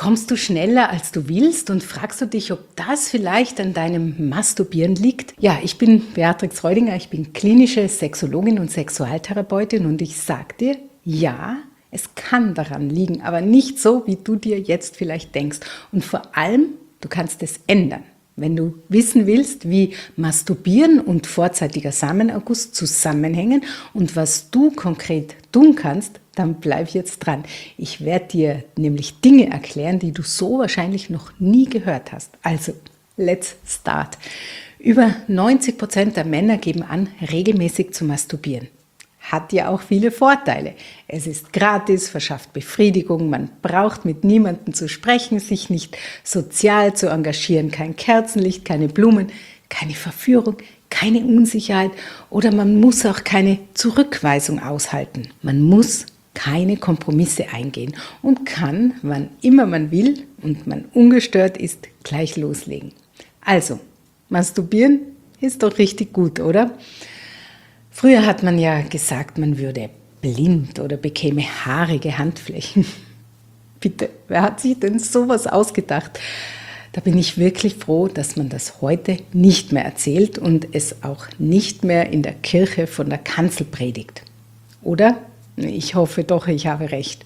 Kommst du schneller, als du willst und fragst du dich, ob das vielleicht an deinem Masturbieren liegt? Ja, ich bin Beatrix Reudinger, ich bin klinische Sexologin und Sexualtherapeutin und ich sage dir, ja, es kann daran liegen, aber nicht so, wie du dir jetzt vielleicht denkst. Und vor allem, du kannst es ändern. Wenn du wissen willst, wie Masturbieren und vorzeitiger Samenerguss zusammenhängen und was du konkret tun kannst, dann bleib jetzt dran. Ich werde dir nämlich Dinge erklären, die du so wahrscheinlich noch nie gehört hast. Also, let's start. Über 90% der Männer geben an, regelmäßig zu masturbieren. Hat ja auch viele Vorteile. Es ist gratis, verschafft Befriedigung, man braucht mit niemandem zu sprechen, sich nicht sozial zu engagieren, kein Kerzenlicht, keine Blumen, keine Verführung, keine Unsicherheit oder man muss auch keine Zurückweisung aushalten. Man muss keine Kompromisse eingehen und kann, wann immer man will und man ungestört ist, gleich loslegen. Also, masturbieren ist doch richtig gut, oder? Früher hat man ja gesagt, man würde blind oder bekäme haarige Handflächen. Bitte, wer hat sich denn sowas ausgedacht? Da bin ich wirklich froh, dass man das heute nicht mehr erzählt und es auch nicht mehr in der Kirche von der Kanzel predigt. Oder? Ich hoffe doch, ich habe recht.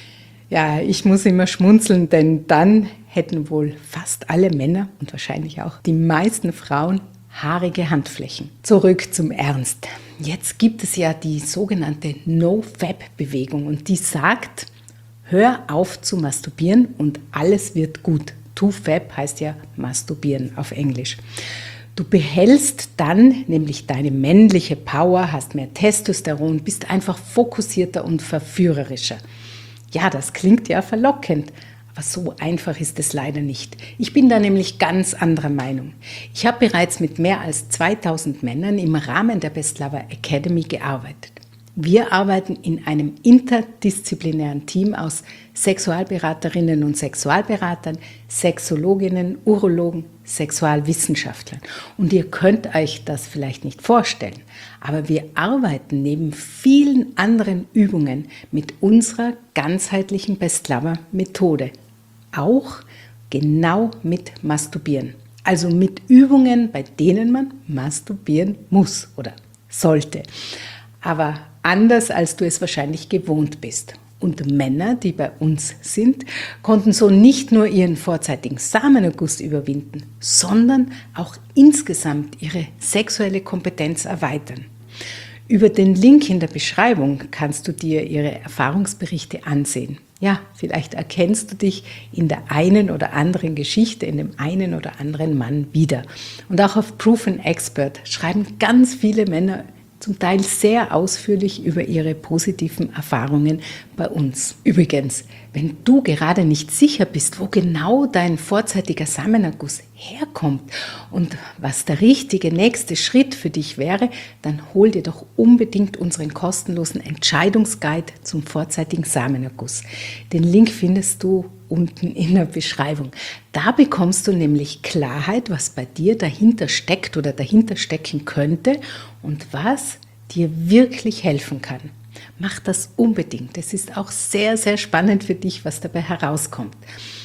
Ja, ich muss immer schmunzeln, denn dann hätten wohl fast alle Männer und wahrscheinlich auch die meisten Frauen haarige Handflächen. Zurück zum Ernst. Jetzt gibt es ja die sogenannte No-Fap-Bewegung und die sagt, hör auf zu masturbieren und alles wird gut. To-Fap heißt ja masturbieren auf Englisch. Du behältst dann nämlich deine männliche Power, hast mehr Testosteron, bist einfach fokussierter und verführerischer. Ja, das klingt ja verlockend. Aber so einfach ist es leider nicht. Ich bin da nämlich ganz anderer Meinung. Ich habe bereits mit mehr als 2000 Männern im Rahmen der Best Lover Academy gearbeitet. Wir arbeiten in einem interdisziplinären Team aus Sexualberaterinnen und Sexualberatern, Sexologinnen, Urologen, Sexualwissenschaftlern. Und ihr könnt euch das vielleicht nicht vorstellen, aber wir arbeiten neben vielen anderen Übungen mit unserer ganzheitlichen Best Lover Methode. Auch genau mit Masturbieren. Also mit Übungen, bei denen man masturbieren muss oder sollte. Aber anders, als du es wahrscheinlich gewohnt bist. Und Männer, die bei uns sind, konnten so nicht nur ihren vorzeitigen Samenerguss überwinden, sondern auch insgesamt ihre sexuelle Kompetenz erweitern. Über den Link in der Beschreibung kannst du dir ihre Erfahrungsberichte ansehen. Ja, vielleicht erkennst du dich in der einen oder anderen Geschichte, in dem einen oder anderen Mann wieder. Und auch auf Proven Expert schreiben ganz viele Männer zum Teil sehr ausführlich über ihre positiven Erfahrungen bei uns. Übrigens, wenn du gerade nicht sicher bist, wo genau dein vorzeitiger Samenerguss herkommt und was der richtige nächste Schritt für dich wäre, dann hol dir doch unbedingt unseren kostenlosen Entscheidungsguide zum vorzeitigen Samenerguss. Den Link findest du unten in der Beschreibung. Da bekommst du nämlich Klarheit, was bei dir dahinter steckt oder dahinter stecken könnte und was dir wirklich helfen kann. Mach das unbedingt. Es ist auch sehr, sehr spannend für dich, was dabei herauskommt.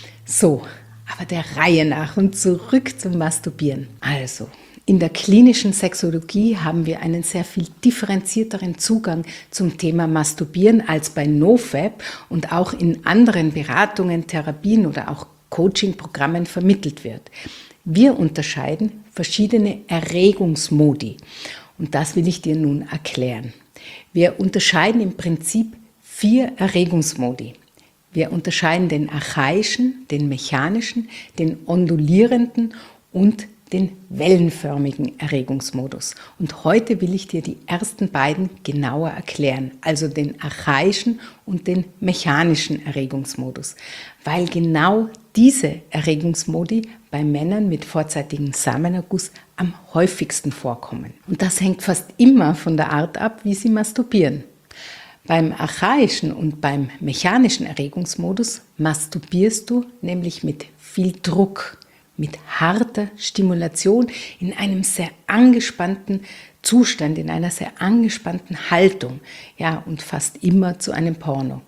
So, aber der Reihe nach und zurück zum Masturbieren. Also, in der klinischen Sexologie haben wir einen sehr viel differenzierteren Zugang zum Thema Masturbieren als bei NoFap und auch in anderen Beratungen, Therapien oder auch Coaching-Programmen vermittelt wird. Wir unterscheiden verschiedene Erregungsmodi und das will ich dir nun erklären. Wir unterscheiden im Prinzip 4 Erregungsmodi. Wir unterscheiden den archaischen, den mechanischen, den ondulierenden und den wellenförmigen Erregungsmodus. Und heute will ich dir die ersten beiden genauer erklären, also den archaischen und den mechanischen Erregungsmodus, weil genau diese Erregungsmodi bei Männern mit vorzeitigem Samenerguss am häufigsten vorkommen. Und das hängt fast immer von der Art ab, wie sie masturbieren. Beim archaischen und beim mechanischen Erregungsmodus masturbierst du nämlich mit viel Druck, mit harter Stimulation in einem sehr angespannten Zustand, in einer sehr angespannten Haltung, ja, und fast immer zu einem Porno.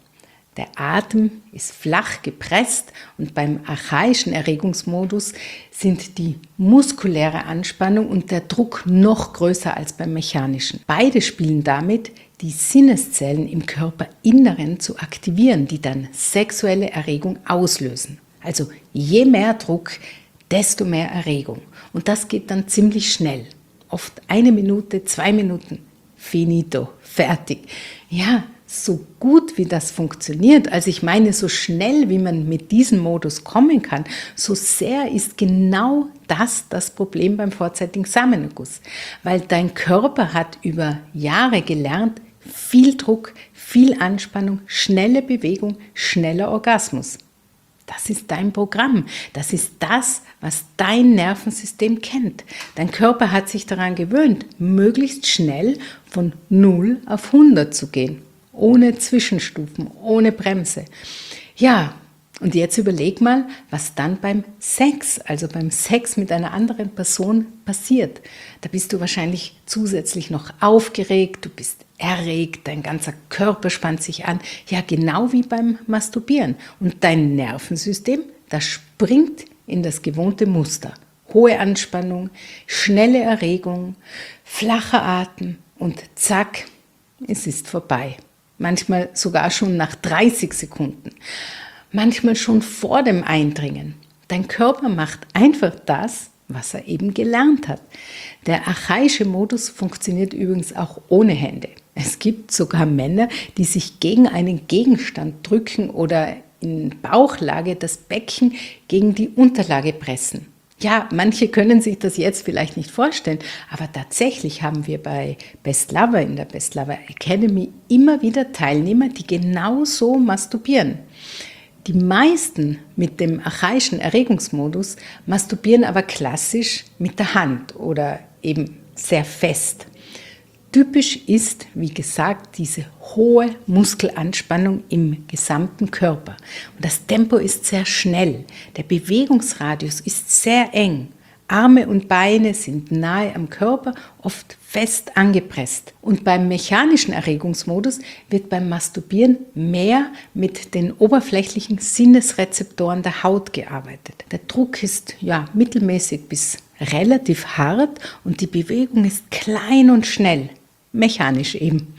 Der Atem ist flach gepresst und beim archaischen Erregungsmodus sind die muskuläre Anspannung und der Druck noch größer als beim mechanischen. Beide spielen damit, die Sinneszellen im Körperinneren zu aktivieren, die dann sexuelle Erregung auslösen. Also je mehr Druck, desto mehr Erregung. Und das geht dann ziemlich schnell. Oft 1 Minute, 2 Minuten. Finito, fertig. Ja, so gut wie das funktioniert, also ich meine so schnell wie man mit diesem Modus kommen kann, so sehr ist genau das Problem beim vorzeitigen Samenerguss. Weil dein Körper hat über Jahre gelernt, viel Druck, viel Anspannung, schnelle Bewegung, schneller Orgasmus. Das ist dein Programm. Das ist das, was dein Nervensystem kennt. Dein Körper hat sich daran gewöhnt, möglichst schnell von 0 auf 100 zu gehen. Ohne Zwischenstufen, ohne Bremse. Ja, und jetzt überleg mal, was dann beim Sex, also beim Sex mit einer anderen Person passiert. Da bist du wahrscheinlich zusätzlich noch aufgeregt, du bist erregt, dein ganzer Körper spannt sich an. Ja, genau wie beim Masturbieren. Und dein Nervensystem, das springt in das gewohnte Muster. Hohe Anspannung, schnelle Erregung, flacher Atem und zack, es ist vorbei. Manchmal sogar schon nach 30 Sekunden. Manchmal schon vor dem Eindringen. Dein Körper macht einfach das, was er eben gelernt hat. Der archaische Modus funktioniert übrigens auch ohne Hände. Es gibt sogar Männer, die sich gegen einen Gegenstand drücken oder in Bauchlage das Becken gegen die Unterlage pressen. Ja, manche können sich das jetzt vielleicht nicht vorstellen, aber tatsächlich haben wir bei Best Lover in der Best Lover Academy immer wieder Teilnehmer, die genau so masturbieren. Die meisten mit dem archaischen Erregungsmodus masturbieren aber klassisch mit der Hand oder eben sehr fest. Typisch ist, wie gesagt, diese hohe Muskelanspannung im gesamten Körper. Und das Tempo ist sehr schnell. Der Bewegungsradius ist sehr eng. Arme und Beine sind nahe am Körper, oft fest angepresst. Und beim mechanischen Erregungsmodus wird beim Masturbieren mehr mit den oberflächlichen Sinnesrezeptoren der Haut gearbeitet. Der Druck ist mittelmäßig bis relativ hart und die Bewegung ist klein und schnell. Mechanisch eben.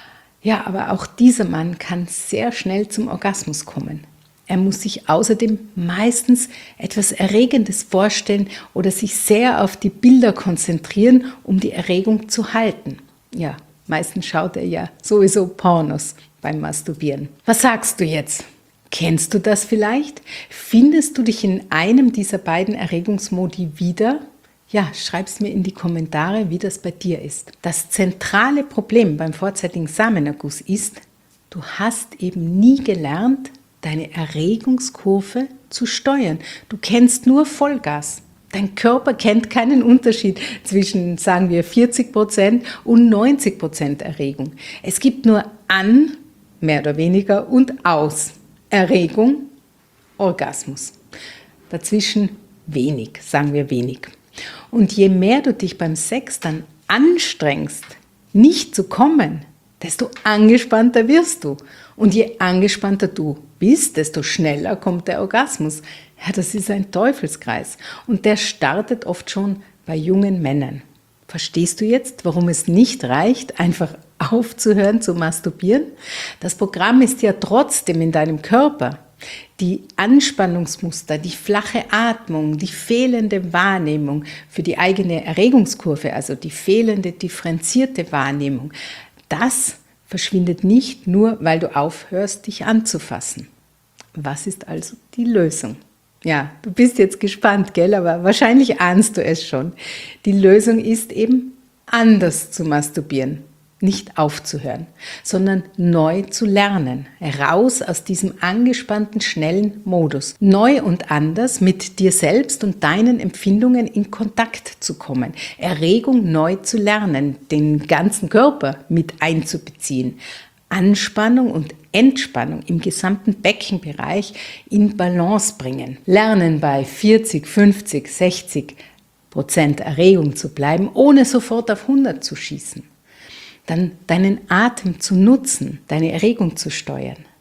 Ja, aber auch dieser Mann kann sehr schnell zum Orgasmus kommen. Er muss sich außerdem meistens etwas Erregendes vorstellen oder sich sehr auf die Bilder konzentrieren, um die Erregung zu halten. Ja, meistens schaut er ja sowieso Pornos beim Masturbieren. Was sagst du jetzt? Kennst du das vielleicht? Findest du dich in einem dieser beiden Erregungsmodi wieder? Ja, schreib's mir in die Kommentare, wie das bei dir ist. Das zentrale Problem beim vorzeitigen Samenerguss ist, du hast eben nie gelernt, deine Erregungskurve zu steuern. Du kennst nur Vollgas. Dein Körper kennt keinen Unterschied zwischen, sagen wir, 40% und 90% Erregung. Es gibt nur an, mehr oder weniger, und aus. Erregung, Orgasmus. Dazwischen wenig, sagen wir wenig. Und je mehr du dich beim Sex dann anstrengst, nicht zu kommen, desto angespannter wirst du. Und je angespannter du bist, desto schneller kommt der Orgasmus. Ja, das ist ein Teufelskreis. Und der startet oft schon bei jungen Männern. Verstehst du jetzt, warum es nicht reicht, einfach aufzuhören zu masturbieren? Das Programm ist ja trotzdem in deinem Körper. Die Anspannungsmuster, die flache Atmung, die fehlende Wahrnehmung für die eigene Erregungskurve, also die fehlende differenzierte Wahrnehmung, das verschwindet nicht nur, weil du aufhörst, dich anzufassen. Was ist also die Lösung? Ja, du bist jetzt gespannt, gell? Aber wahrscheinlich ahnst du es schon. Die Lösung ist eben, anders zu masturbieren. Nicht aufzuhören, sondern neu zu lernen, raus aus diesem angespannten, schnellen Modus. Neu und anders mit dir selbst und deinen Empfindungen in Kontakt zu kommen. Erregung neu zu lernen, den ganzen Körper mit einzubeziehen. Anspannung und Entspannung im gesamten Beckenbereich in Balance bringen. Lernen bei 40, 50, 60% Erregung zu bleiben, ohne sofort auf 100 zu schießen. Dann deinen Atem zu nutzen, deine Erregung zu steuern,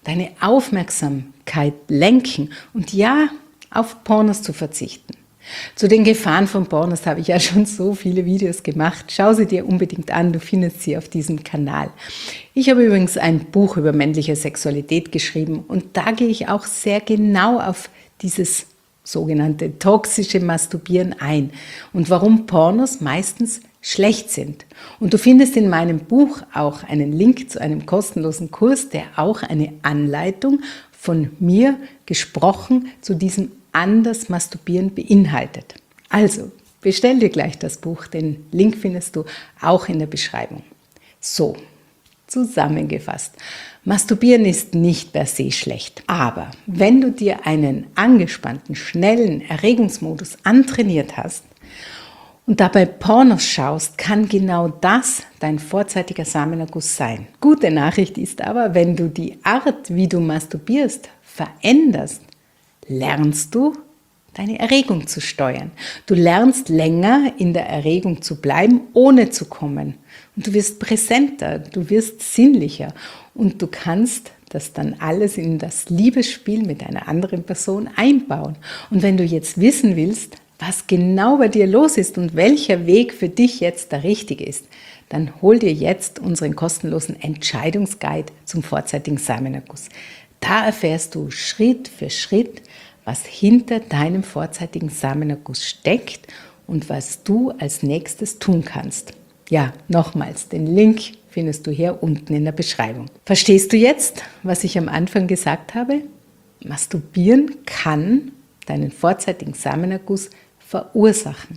deine Aufmerksamkeit lenken und ja, auf Pornos zu verzichten. Zu den Gefahren von Pornos habe ich ja schon so viele Videos gemacht. Schau sie dir unbedingt an, du findest sie auf diesem Kanal. Ich habe übrigens ein Buch über männliche Sexualität geschrieben und da gehe ich auch sehr genau auf dieses sogenannte toxische Masturbieren ein und warum Pornos meistens schlecht sind. Und du findest in meinem Buch auch einen Link zu einem kostenlosen Kurs, der auch eine Anleitung von mir gesprochen zu diesem anders Masturbieren beinhaltet. Also, bestell dir gleich das Buch, den Link findest du auch in der Beschreibung. So, zusammengefasst. Masturbieren ist nicht per se schlecht, aber wenn du dir einen angespannten, schnellen Erregungsmodus antrainiert hast und dabei Pornos schaust, kann genau das dein vorzeitiger Samenerguss sein. Gute Nachricht ist aber, wenn du die Art, wie du masturbierst, veränderst, lernst du, deine Erregung zu steuern. Du lernst länger in der Erregung zu bleiben, ohne zu kommen. Und du wirst präsenter, du wirst sinnlicher und du kannst das dann alles in das Liebesspiel mit einer anderen Person einbauen. Und wenn du jetzt wissen willst, was genau bei dir los ist und welcher Weg für dich jetzt der richtige ist, dann hol dir jetzt unseren kostenlosen Entscheidungsguide zum vorzeitigen Samenerguss. Da erfährst du Schritt für Schritt, was hinter deinem vorzeitigen Samenerguss steckt und was du als nächstes tun kannst. Ja, nochmals, den Link findest du hier unten in der Beschreibung. Verstehst du jetzt, was ich am Anfang gesagt habe? Masturbieren kann deinen vorzeitigen Samenerguss verursachen.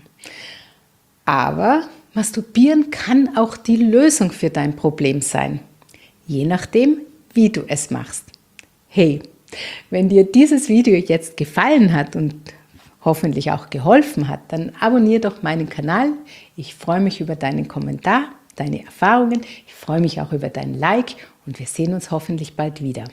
Aber Masturbieren kann auch die Lösung für dein Problem sein, je nachdem, wie du es machst. Hey, wenn dir dieses Video jetzt gefallen hat und hoffentlich auch geholfen hat, dann abonniere doch meinen Kanal. Ich freue mich über deinen Kommentar, deine Erfahrungen. Ich freue mich auch über dein Like und wir sehen uns hoffentlich bald wieder.